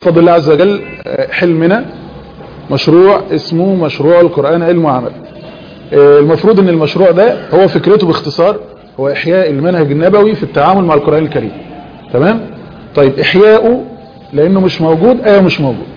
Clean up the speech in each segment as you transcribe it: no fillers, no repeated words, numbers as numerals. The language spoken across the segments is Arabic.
بفضل الله عز وجل حلمنا مشروع اسمه مشروع القرآن علم وعمل. المفروض ان المشروع ده هو فكرته باختصار هو احياء المنهج النبوي في التعامل مع القرآن الكريم. تمام؟ طيب احياؤه لانه مش موجود، مش موجود.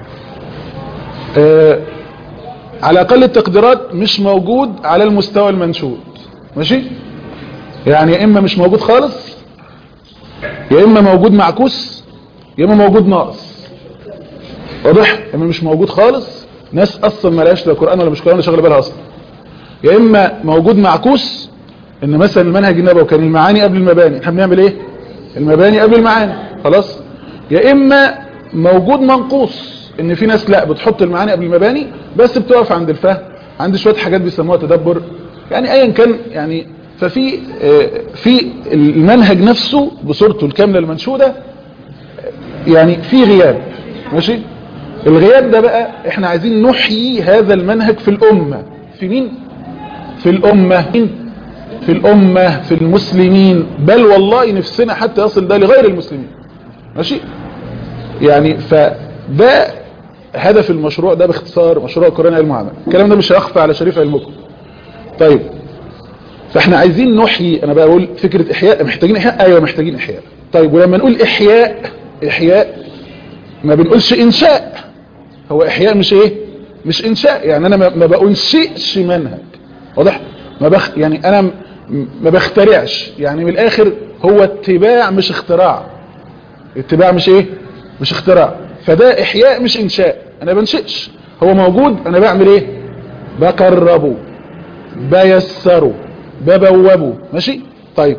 على اقل التقديرات مش موجود على المستوى المنشود. ماشي؟ يعني يا اما مش موجود خالص، يا اما موجود معكوس، يا اما موجود ناقص. واضح؟ يا اما مش موجود خالص، ناس اصلا ما لهاش لا قرآن ولا مش قرآن شغله بالها اصلا. يا اما موجود معكوس، ان مثلا المنهج النبوي كان المعاني قبل المباني، احنا بنعمل ايه؟ المباني قبل المعاني. خلاص؟ يا اما موجود منقوص، ان في ناس لا بتحط المعاني قبل المباني بس بتقف عند الفهم، عند شويه حاجات بيسموها تدبر. يعني ايا كان، يعني ففي في المنهج نفسه بصورته الكامله المنشوده يعني في غياب. ماشي؟ الغياب ده بقى احنا عايزين نحيي هذا المنهج في الامه. في مين؟ في الامه. في الامه، في المسلمين، بل والله نفسنا حتى يصل ده لغير المسلمين. ماشي؟ يعني فده هدف المشروع ده باختصار، مشروع القرآن علم وعمل. الكلام ده مش هيخفى على شريف علمكم. طيب فاحنا عايزين نحيي، انا بقول فكرة احياء، محتاجين احياء، ايوه محتاجين احياء. طيب ولما نقول احياء ما بنقولش انشاء. هو احياء مش ايه؟ مش انشاء. يعني انا ما بأنشئش منهج. واضح؟ يعني انا ما بخترعش. يعني من الاخر هو اتباع مش اختراع. اتباع مش ايه؟ مش اختراع. فده احياء مش انشاء. انا بنشئش، هو موجود، انا بعمل ايه؟ بقربه، بيسره، ببوبه. ماشي؟ طيب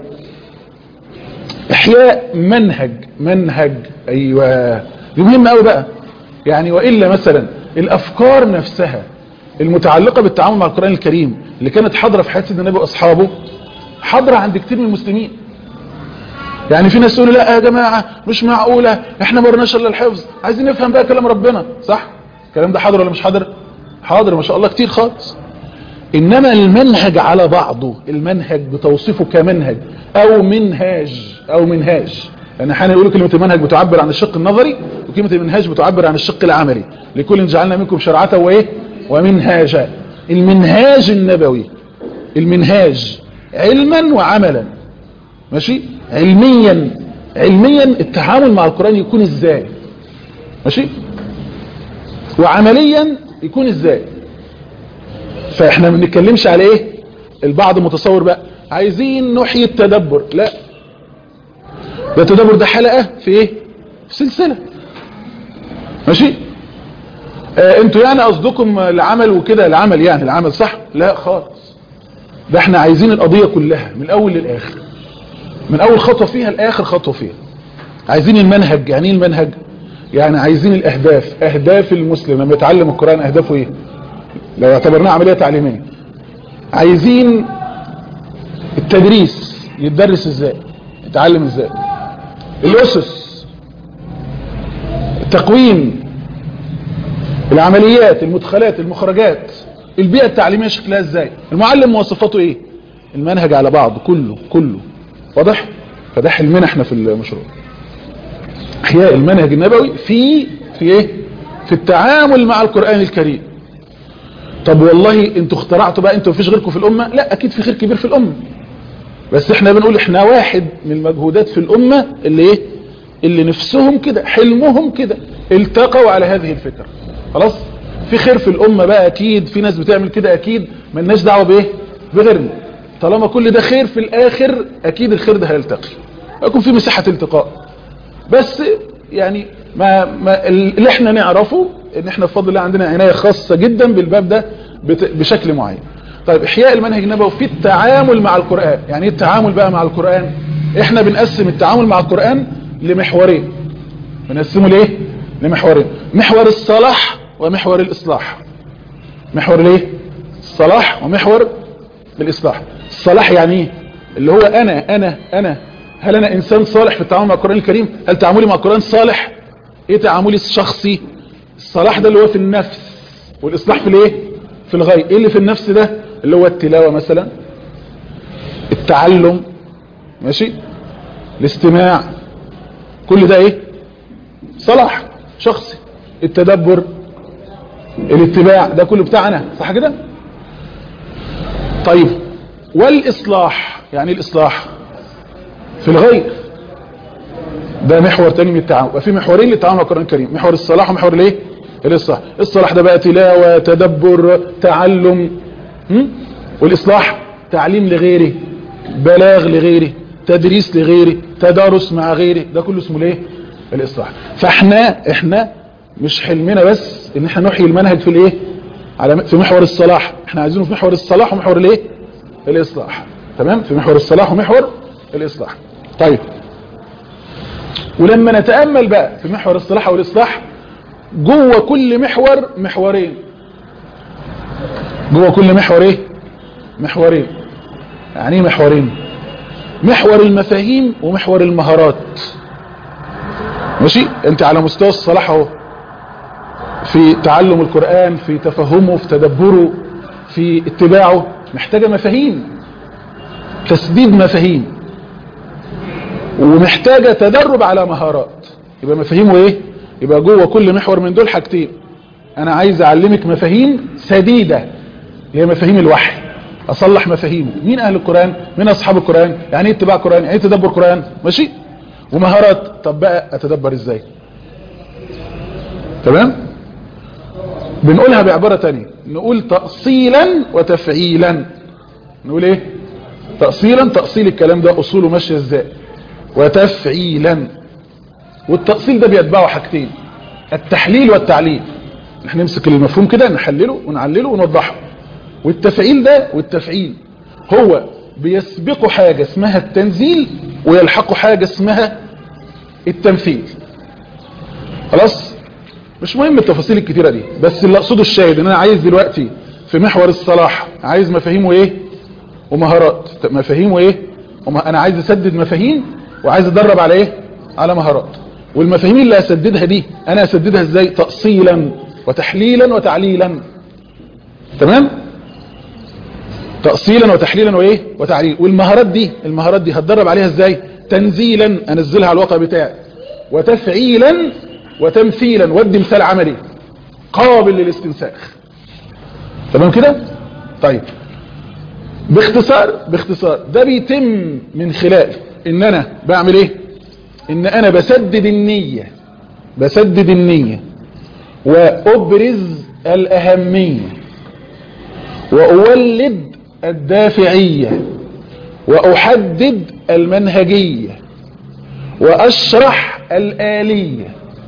احياء منهج ايوه دي مهمه قوي بقى. يعني والا مثلا الافكار نفسها المتعلقه بالتعامل مع القرآن الكريم اللي كانت حاضره في حياه سيدنا النبي واصحابه حاضره عند كتير من المسلمين. يعني في ناس يقولوا لا يا جماعه مش معقوله، احنا ما قرناش الا الحفظ، عايزين نفهم بقى كلام ربنا. صح؟ الكلام ده حاضر ولا مش حاضر؟ حاضر ما شاء الله كتير خالص. انما المنهج على بعضه، المنهج بتوصيفه كمنهج او منهاج. لان احيانا يقولوا كلمه المنهج بتعبر عن الشق النظري، وكلمه المنهاج بتعبر عن الشق العملي. لكل جعلنا منكم شرعه وايه ومنهاجا. المنهاج النبوي، المنهاج علما وعملا. ماشي؟ علميا التعامل مع القرآن يكون ازاي؟ ماشي؟ وعمليا يكون ازاي؟ فاحنا ما بنتكلمش على ايه؟ البعض متصور بقى عايزين نحيي التدبر. لا، ده التدبر ده حلقة في ايه؟ في سلسلة. ماشي؟ انتوا يعني قصدكم العمل وكده، العمل يعني العمل صح؟ لا خالص. ده احنا عايزين القضية كلها من الاول للاخر، من اول خطوة فيها لاخر خطوة فيها. عايزين المنهج. يعني ايه المنهج؟ يعني عايزين الاهداف. اهداف المسلم لما يتعلم القرآن اهدافه ايه؟ لو اعتبرناها عملية تعليمية. عايزين التدريس، يتدرس ازاي، يتعلم ازاي، الاسس، التقويم، العمليات، المدخلات، المخرجات، البيئة التعليمية شكلها ازاي، المعلم مواصفاته ايه. المنهج على بعض كله. واضح؟ فده حلمنا احنا في المشروع، احياء المنهج النبوي في ايه؟ في التعامل مع القرآن الكريم. طب والله انتوا اخترعتوا بقى، انتوا مفيش غيركم في الامة؟ لا، اكيد في خير كبير في الامة، بس احنا بنقول احنا واحد من المجهودات في الامة اللي ايه؟ اللي نفسهم كده، حلمهم كده، التقوا على هذه الفكرة. خلاص؟ في خير في الامة بقى اكيد، في ناس بتعمل كده اكيد، ملناش دعوة بايه؟ بغيرنا. طالما كل ده خير في الاخر اكيد الخير ده هيلتقي، يكون في مساحة التقاء. بس يعني ما اللي احنا نعرفه ان احنا بفضل الله عندنا عناية خاصة جدا بالباب ده بشكل معين. طيب احياء المنهج النبوي في التعامل مع القرآن. يعني ايه التعامل بقى مع القرآن؟ احنا بنقسم التعامل مع القرآن لمحورين. بنقسمه ليه؟ لمحورين: محور الصلاح ومحور الإصلاح. محور ليه؟ الصلاح ومحور الإصلاح. الصلاح يعني ايه؟ اللي هو انا هل انا انسان صالح في التعامل مع القرآن الكريم؟ هل تعاملي مع القرآن صالح؟ ايه تعاملي الشخصي؟ الصلاح ده اللي هو في النفس، والاصلاح في الايه؟ في الغاية. ايه اللي في النفس ده؟ اللي هو التلاوة مثلا، التعلم، ماشي، الاستماع، كل ده ايه؟ صلاح. شخصي. التدبر، الاتباع، ده كله بتاعنا، صح كده؟ طيب والاصلاح، يعني الاصلاح في الغير، ده محور تاني من التعاون. وفي محورين للتعاون مع القرآن الكريم، محور الصلاح ومحور الايه؟ الاصلاح. الصلاح ده بقى تلاوة، تدبر، تعلم، والاصلاح تعليم لغيره، بلاغ لغيره، تدريس لغيره، تدارس مع غيره، ده كله اسمه الايه؟ الاصلاح. فاحنا مش حلمنا بس ان احنا نحيي المنهج في الايه؟ في محور الصلاح، احنا عايزينه في محور الصلاح ومحور الايه؟ الاصلاح. تمام؟ في محور الصلاح ومحور الاصلاح. طيب ولما نتأمل بقى في محور الصلاح والاصلاح، جوه كل محور محورين. جوه كل محور ايه؟ محورين. يعني ايه محورين؟ محور المفاهيم ومحور المهارات. ماشي؟ انت على مستوى الصلاح اهو، في تعلم القرآن، في تفهمه، في تدبره، في اتباعه، محتاجة مفاهيم، تسديد مفاهيم، ومحتاجة تدرب على مهارات. يبقى مفاهيمه ايه؟ يبقى جوه كل محور من دول حاجتين. انا عايز اعلمك مفاهيم سديدة، هي مفاهيم الوحي، اصلح مفاهيمه. مين اهل القرآن؟ مين اصحاب القرآن؟ يعني ايه اتباع القرآن؟ يعني ايه تدبر القرآن؟ ماشي؟ ومهارات، طب بقى اتدبر ازاي؟ تمام؟ بنقولها بعبارة تانية، نقول تأصيلا وتفعيلا. نقول ايه؟ تأصيلا، تأصيل الكلام ده اصوله ماشية ازاي، وتفعيلا. والتأصيل ده بيتبعه حاجتين، التحليل والتعليل. احنا نمسك المفهوم كده نحلله ونعلله ونوضحه. والتفعيل ده، والتفعيل هو بيسبقه حاجة اسمها التنزيل ويلحقه حاجة اسمها التنفيذ. خلاص؟ مش مهم التفاصيل الكتيرة دي، بس اللي اقصده الشاهد ان انا عايز دلوقتي في محور الصلاح عايز مفاهيمه ايه ومهارات. مفاهيمه ايه انا عايز اسدد مفاهيم وعايز ادرب على ايه؟ على مهارات. والمفاهيم اللي اسددها دي انا اسددها ازاي؟ تأصيلا وتحليلا وتعليلا. تمام؟ تأصيلا وتحليلا وايه؟ وتعليل. والمهارات دي، المهارات دي هتدرب عليها ازاي؟ تنزيلا، انزلها على الواقع بتاعي، وتفعيلا وتمثيلا، ودي مثال عملي قابل للاستنساخ. تمام كده؟ طيب باختصار ده بيتم من خلال ان انا بعمل ايه؟ ان انا بسدد النية وابرز الاهمية واولد الدافعية واحدد المنهجية واشرح الآلية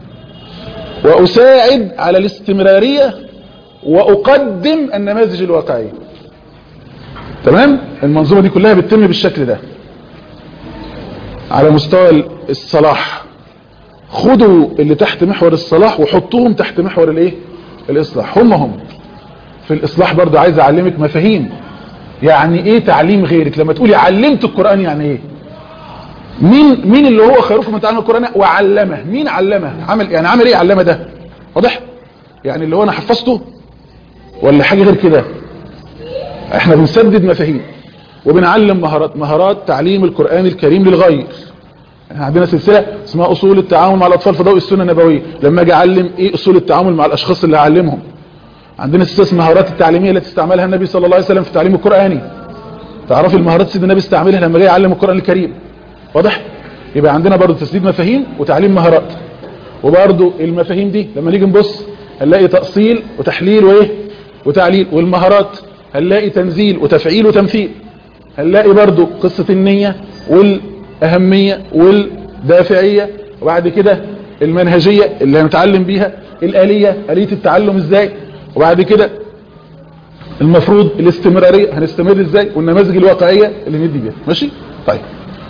واساعد على الاستمرارية واقدم النماذج الواقعية. تمام؟ المنظومة دي كلها بتتم بالشكل ده على مستوى الصلاح. خدوا اللي تحت محور الصلاح وحطوهم تحت محور الايه؟ الاصلاح. هم في الاصلاح برضو عايز اعلمك مفاهيم. يعني ايه تعليم غيرك؟ لما تقولي علمت القرآن يعني ايه؟ مين اللي هو خيركم من تعلم القرآن وعلمه؟ مين علمه؟ عمل ايه علمه ده؟ واضح؟ يعني اللي هو انا حفظته ولا حاجة غير كده؟ احنا بنسدد مفاهيم وبنعلم مهارات تعليم القرآن الكريم للغير. احنا عندنا سلسلة اسمها اصول التعامل مع الاطفال في ضوء السنة النبوية. لما اجي اعلم ايه اصول التعامل مع الاشخاص اللي هعلمهم. عندنا سلسلة مهارات التعليمية التي استعملها النبي صلى الله عليه وسلم في التعليم القرآني. تعرفي المهارات سيدنا النبي استعملها لما جاي يعلم القرآن الكريم. واضح؟ يبقى عندنا برضو تسديد مفاهيم وتعليم مهارات. وبرضو المفاهيم دي لما نيجي نبص هنلاقي تأصيل وتحليل وايه؟ وتعليل. والمهارات هنلاقي تنزيل وتفعيل وتمثيل. هنلاقي برضو قصة النية والأهمية والدافعية، وبعد كده المنهجية اللي هنتعلم بيها، الآلية، آلية التعلم ازاي، وبعد كده المفروض الاستمرارية هنستمر ازاي، والنماذج الواقعية اللي ندي بيها. ماشي؟ طيب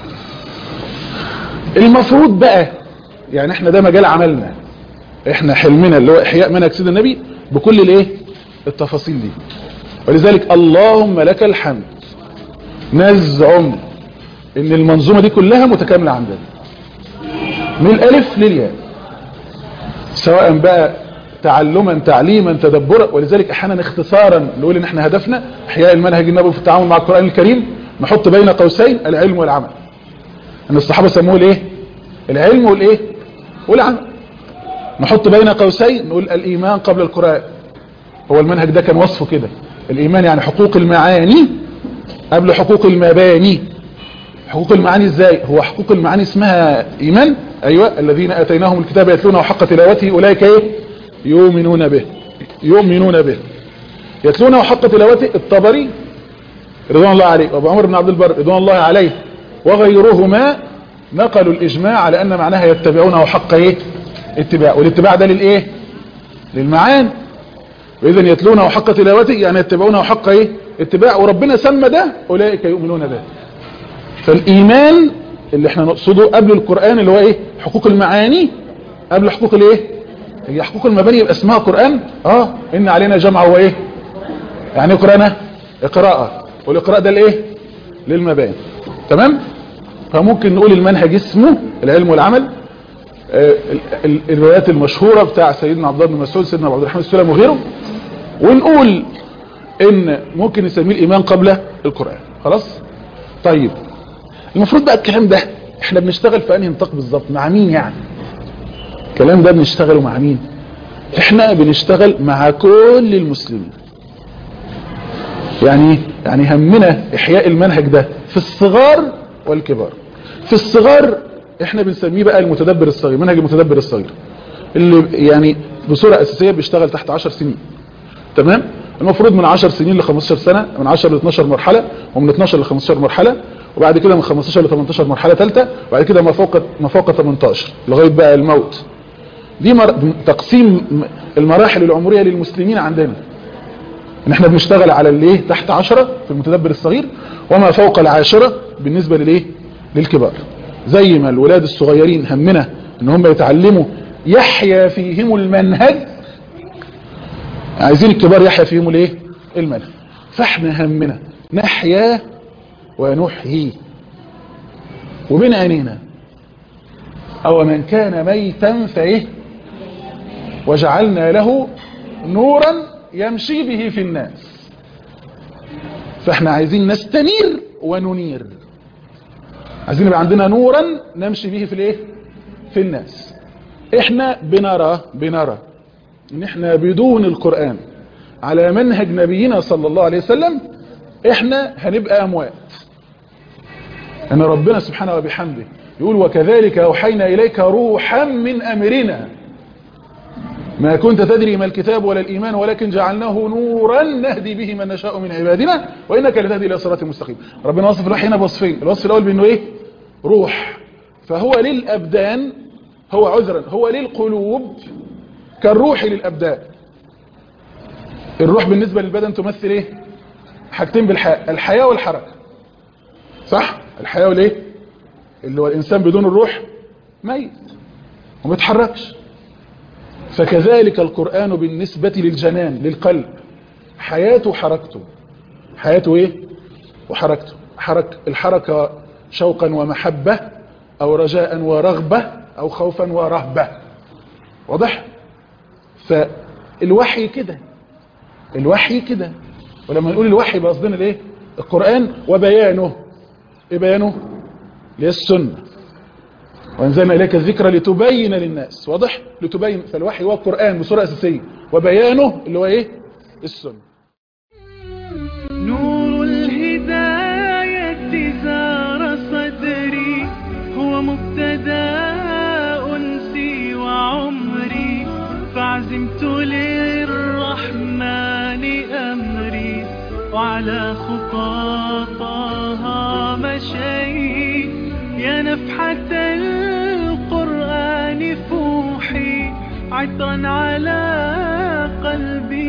المفروض بقى يعني احنا ده مجال عملنا، احنا حلمنا اللي هو احياء منهج سيدنا النبي بكل الايه؟ التفاصيل دي. ولذلك اللهم لك الحمد نزعم ان المنظومة دي كلها متكاملة عندنا من الالف للياء، سواء بقى تعلما تعليما تدبرا. ولذلك احيانا اختصارا نقول ان احنا هدفنا احياء المنهج النبوي في التعامل مع القرآن الكريم، نحط بين قوسين العلم والعمل. ان الصحابة سموه الايه؟ العلم والايه؟ والعمل. نحط بين قوسين نقول الإيمان قبل القرآن. هو المنهج ده كان وصفه كده، الإيمان يعني حقوق المعاني قبل حقوق المباني. حقوق المعاني ازاي؟ هو حقوق المعاني اسمها إيمان؟ أيوة، الذين آتيناهم الكتاب يتلونه حق تلاوته أولئك إيه؟ يؤمنون به. يؤمنون به يتلونه حق تلاوته. الطبري رضوان الله عليه وابو عمر بن عبد البر رضوان الله عليه وغيرهما نقلوا الإجماع على أن معناها يتبعونه حق إيه؟ اتباع. والاتباع ده للإيه؟ للمعاني. وإذن يتلونه حق تلاوته يعني يتبعونه حق إيه؟ اتباع. وربنا سمى ده أولئك يؤمنون به. فالإيمان اللي احنا نقصده قبل القرآن اللي هو إيه؟ حقوق المعاني قبل حقوق الإيه؟ هي حقوق المباني يبقى اسمها قرآن. إن علينا جمع هو إيه؟ يعني قرآن قراءة، والإقراء ده الإيه؟ للمباني. تمام؟ فممكن نقول المنهج اسمه العلم والعمل. الروايات المشهورة بتاع سيدنا عبد الله بن مسعود، سيدنا عبد الرحمن السلام وغيره. ونقول ان ممكن نسميه الايمان قبل القرآن. خلاص؟ طيب المفروض بقى الكلام ده احنا بنشتغل في انهي نطاق بالظبط؟ مع مين يعني؟ الكلام ده بنشتغله مع مين؟ احنا بنشتغل مع كل المسلمين. يعني همنا احياء المنهج ده في الصغار والكبار. في الصغار احنا بنسميه بقى المتدبر الصغير، منهج المتدبر الصغير اللي يعني بصورة اساسية بيشتغل تحت 10 سنين. تمام؟ المفروض من 10 سنين ل 15 سنة، من 10 ل 12 مرحلة، ومن 12 ل 15 مرحلة، وبعد كده من 15 ل 18 مرحلة ثالثة، وبعد كده ما فوق 18 لغاية بقى الموت. دي تقسيم المراحل العمرية للمسلمين عندنا. ان احنا بنشتغل على اللي تحت 10 في المتدبر الصغير، وما فوق العاشرة بالنسبة للكبار. زي ما الولاد الصغيرين همنا ان هم يتعلموا يحيا فيهم المنهج، عايزين الكبار يحيا فيهم المنهج. فاحنا همنا نحيا ونحيي. وبين عينينا او من كان ميتا فايه وجعلنا له نورا يمشي به في الناس. فاحنا عايزين نستنير وننير، عايزين يبقى عندنا نورا نمشي به في الناس. احنا بنرى ان احنا بدون القرآن على منهج نبينا صلى الله عليه وسلم احنا هنبقى اموات. ان ربنا سبحانه وبحمده يقول وكذلك اوحينا اليك روحا من امرنا ما كنت تدري ما الكتاب ولا الايمان ولكن جعلناه نورا نهدي به من نشاء من عبادنا وانك لتهدي الى صراط مستقيم. ربنا وصف الوحي هنا بوصفين. الوصف الاول بانه روح، فهو للابدان، هو عذرا هو للقلوب كالروح للابدان. الروح بالنسبة للبدن تمثل حاجتين بالحياة، الحياة والحركة. صح؟ الحياة اللي هو الانسان بدون الروح ميت وما يتحركش. فكذلك القرآن بالنسبة للجنان للقلب حياته وحركته. حياته وحركته. الحركة شوقا ومحبة او رجاء ورغبة او خوفا ورهبة. واضح؟ فالوحي كده، الوحي كده. ولما نقول الوحي بقصدنا القرآن وبيانه. ايه بيانه؟ اللي هي السنة. وانزلنا اليك الذكر لتبين للناس. واضح؟ لتبين. فالوحي هو القرآن بصورة اساسية، وبيانه اللي هو السنة. نور الهداية زار صدري، هو مبتدأ أنسي وعمري، فعزمت للرحمن أمري، وعلى خطاها مشيت. يا نفحة القرآن فوحي، عطرا على قلبي